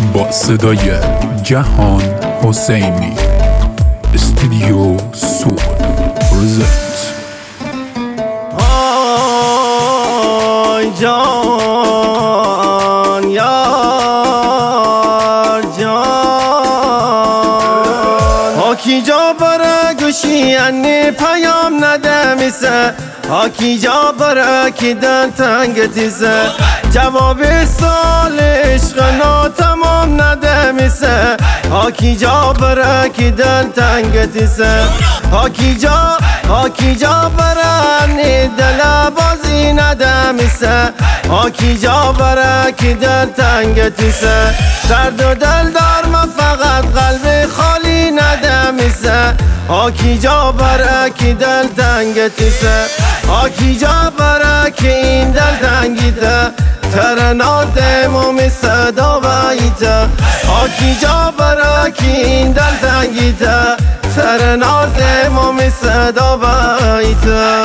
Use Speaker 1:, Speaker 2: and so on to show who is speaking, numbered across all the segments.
Speaker 1: با صدای جهان حسینی استودیو سول پرزنت.
Speaker 2: آی جان یار جان هاکی جا برا گوشی انی پیام ندمیسه هاکی جا برا کی دل تنگتیسه جواب سال عشق ناتمام ندمیسه هاکی جا برا کی دل تنگتیسه هاکی جا برا انی دل بازی ندمیسه هاکی جا برا کی دل تنگتیسه درد و دل دار من فقط قلب خالی ندمیسه هاکی جا برا کی دل تنگتیسه هاکی جا برا کی این دل تنگیته ترنات مومی صدا ویته هاکی جا برا کی این دل تنگیته ترنات مومی صدا ویته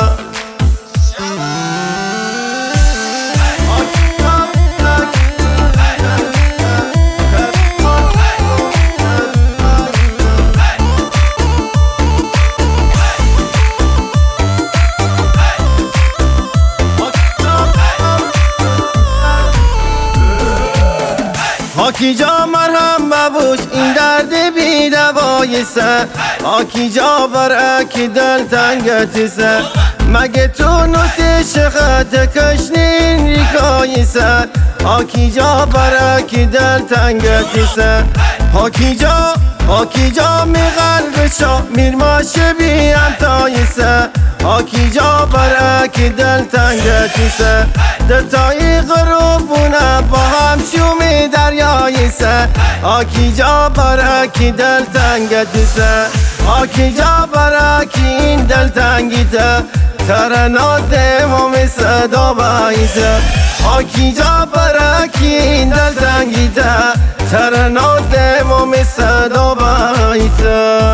Speaker 2: هاکی جا مرهم ببوش این درد بی دواییسه هاکی جا برا کی دل تنگتیسه مگه تو نوتش خط کشنین ریکاییسه هاکی جا برا کی دل تنگتیسه هاکی جا می قلب شا میر ماشه بی امتاییسه هاکی جا برا کی دل تنگتیسه دتایی غروبونه با هم شومی دریاییسه هاکی جا برا کی دل تنگتیسه هاکی جا برا کی این دل تنگیته ترنات مومی صدا ویته هاکی جا برا کی این دل تنگیته ترنات مومی صدا ویته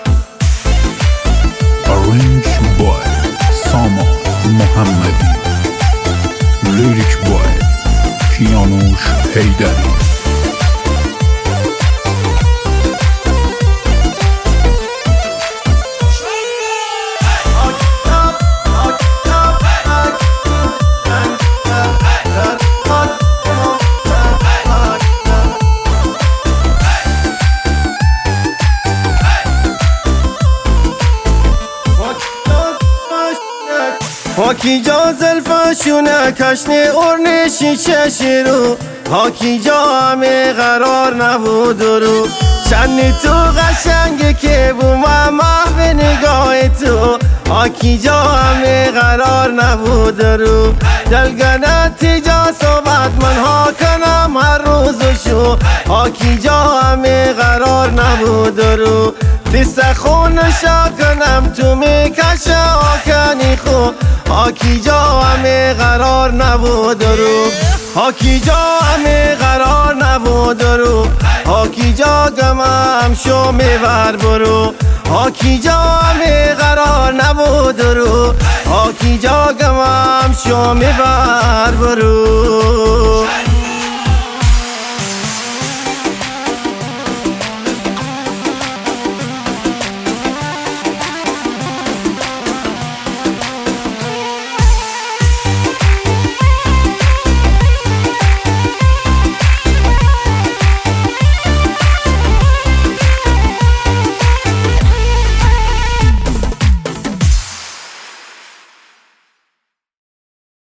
Speaker 1: Arrange by Saman Mohammadi, Lyric by Kianush Haydari.
Speaker 2: هاکی جا زلفشونه کشنی ارنشی چشیرو هاکی جا همه قرار نبود رو چندی تو قشنگه که بو محو نگاه تو هاکی جا همه قرار نبود رو دلگنتی جا صحبت من ها کنم هر روز شو هاکی جا همه قرار نبود رو دیست خونشا کنم تو میکشه آکنی خو هاکی جا همه قرار نبود رو هاکی جا همه قرار نبود رو هاکی جا گمم شو میبر برو هاکی جا همه قرار نبود رو هاکی جا گمم شو میبر برو